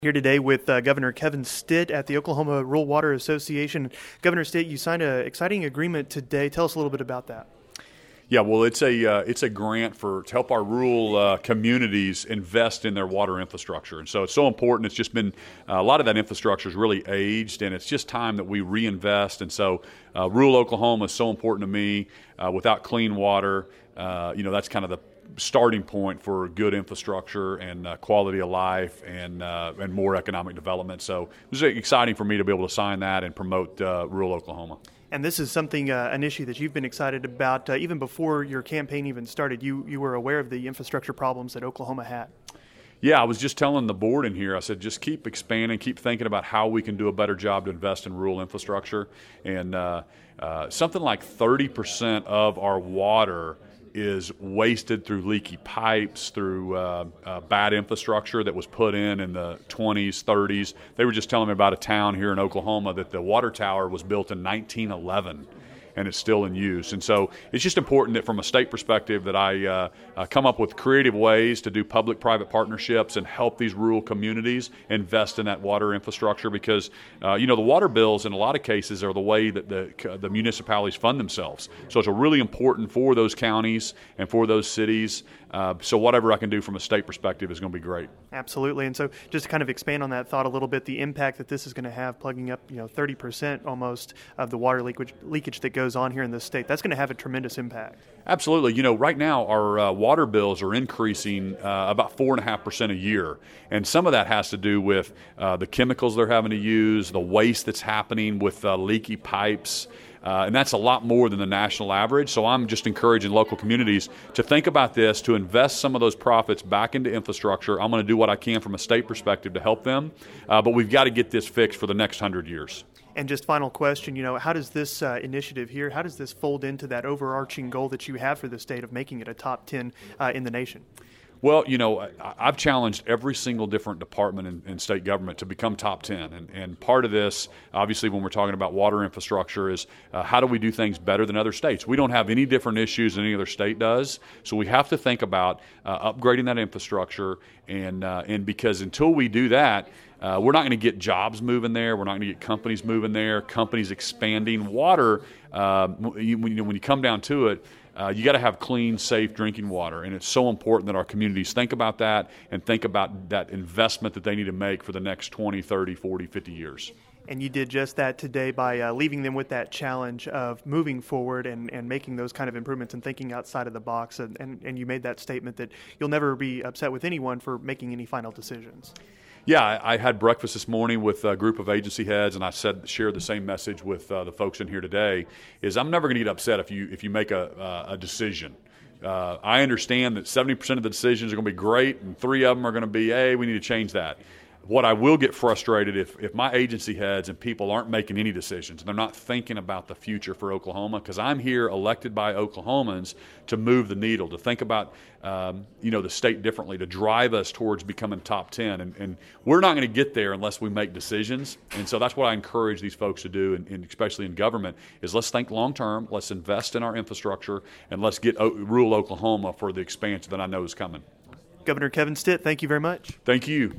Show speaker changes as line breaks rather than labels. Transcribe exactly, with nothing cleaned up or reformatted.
Here today with uh, Governor Kevin Stitt at the Oklahoma Rural Water Association. Governor Stitt, you signed an exciting agreement today. Tell us a little bit about that.
Yeah, well, it's a uh, it's a grant for to help our rural uh, communities invest in their water infrastructure, and so it's so important. It's just been uh, a lot of that infrastructure is really aged, and it's just time that we reinvest. And so, uh, rural Oklahoma is so important to me. Uh, without clean water, uh, you know, that's kind of the starting point for good infrastructure and uh, quality of life and uh, and more economic development. So it was exciting for me to be able to sign that and promote uh, rural Oklahoma.
And this is something, uh, an issue that you've been excited about uh, even before your campaign even started. You you were aware of the infrastructure problems that Oklahoma had.
Yeah, I was just telling the board in here, I said, just keep expanding, keep thinking about how we can do a better job to invest in rural infrastructure. And uh, uh, something like thirty percent of our water is wasted through leaky pipes, through uh, uh, bad infrastructure that was put in in the twenties, thirties. They were just telling me about a town here in Oklahoma that the water tower was built in nineteen eleven. And it's still in use. And so it's just important that from a state perspective that I uh, uh, come up with creative ways to do public-private partnerships and help these rural communities invest in that water infrastructure because, uh, you know, the water bills in a lot of cases are the way that the, the municipalities fund themselves. So it's really important for those counties and for those cities. Uh, so whatever I can do from a state perspective is going to be great.
Absolutely. And so just to kind of expand on that thought a little bit, the impact that this is going to have plugging up, you know, thirty percent almost of the water leakage, leakage that goes on here in this state, that's going to have a tremendous impact.
Absolutely. You know, right now our uh, water bills are increasing uh, about four point five percent a year. And some of that has to do with uh, the chemicals they're having to use, the waste that's happening with uh, leaky pipes. Uh, and that's a lot more than the national average. So I'm just encouraging local communities to think about this, to invest some of those profits back into infrastructure. I'm going to do what I can from a state perspective to help them. Uh, but we've got to get this fixed for the next hundred years.
And just final question, you know, how does this uh, initiative here, how does this fold into that overarching goal that you have for the state of making it a top ten uh, in the nation?
Well, you know, I've challenged every single different department in, in state government to become top ten. And, and part of this, obviously, when we're talking about water infrastructure is uh, how do we do things better than other states? We don't have any different issues than any other state does. So we have to think about uh, upgrading that infrastructure. And, uh, and because until we do that, Uh, we're not going to get jobs moving there. We're not going to get companies moving there, companies expanding. Water, uh, you, when, you, when you come down to it, uh, you got to have clean, safe drinking water. And it's so important that our communities think about that and think about that investment that they need to make for the next twenty, thirty, forty, fifty years.
And you did just that today by uh, leaving them with that challenge of moving forward and, and making those kind of improvements and thinking outside of the box. And, and, and you made that statement that you'll never be upset with anyone for making any final decisions.
Yeah, I, I had breakfast this morning with a group of agency heads, and I said shared the same message with uh, the folks in here today. Is I'm never going to get upset if you if you make a uh, a decision. Uh, I understand that seventy percent of the decisions are going to be great, and three of them are going to be, hey, we need to change that. What I will get frustrated if, if my agency heads and people aren't making any decisions, they're not thinking about the future for Oklahoma, because I'm here elected by Oklahomans to move the needle, to think about um, you know the state differently, to drive us towards becoming top ten. And, and we're not going to get there unless we make decisions. And so that's what I encourage these folks to do, and, and especially in government, is let's think long term, let's invest in our infrastructure, and let's get o- rural Oklahoma for the expansion that I know is coming.
Governor Kevin Stitt, thank you very much.
Thank you.